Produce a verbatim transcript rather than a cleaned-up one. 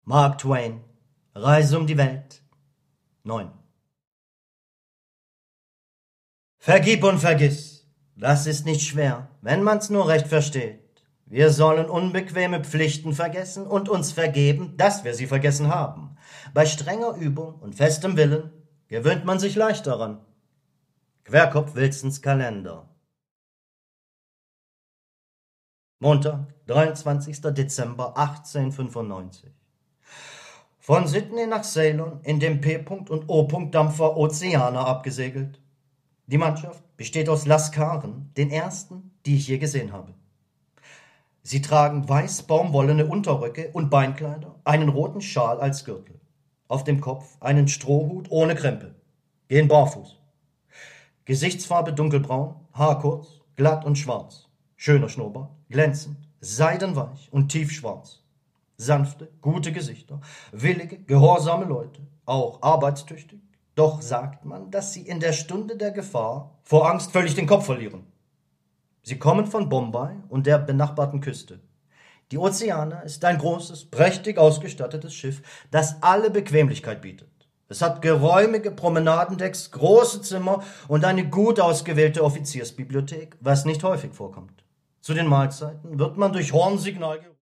Mark Twain, Reise um die Welt. neun. Vergib und vergiss, das ist nicht schwer, wenn man's nur recht versteht. Wir sollen unbequeme Pflichten vergessen und uns vergeben, dass wir sie vergessen haben. Bei strenger Übung und festem Willen gewöhnt man sich leicht daran. Querkopf Wilsons Kalender. Montag, dreiundzwanzigster Dezember achtzehnhundertfünfundneunzig. Von Sydney nach Ceylon in dem P- und O-Dampfer Oceana abgesegelt. Die Mannschaft besteht aus Laskaren, den ersten, die ich je gesehen habe. Sie tragen weiß baumwollene Unterröcke und Beinkleider, einen roten Schal als Gürtel. Auf dem Kopf einen Strohhut ohne Krempe. Gehen barfuß. Gesichtsfarbe dunkelbraun, Haar kurz, glatt und schwarz. Schöner Schnurrbart, glänzend, seidenweich und tiefschwarz. Sanfte, gute Gesichter, willige, gehorsame Leute, auch arbeitstüchtig. Doch sagt man, dass sie in der Stunde der Gefahr vor Angst völlig den Kopf verlieren. Sie kommen von Bombay und der benachbarten Küste. Die Oceana ist ein großes, prächtig ausgestattetes Schiff, das alle Bequemlichkeit bietet. Es hat geräumige Promenadendecks, große Zimmer und eine gut ausgewählte Offiziersbibliothek, was nicht häufig vorkommt. Zu den Mahlzeiten wird man durch Hornsignal